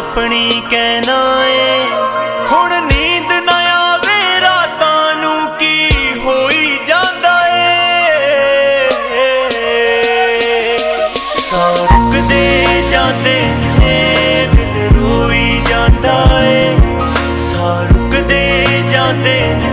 अपनी कहना है। हुण नींद ना आवे रातां नूं की होई जांदा है। साह रुकदे जांदे ने दिल रोई जांदा है। साह रुकदे जांदे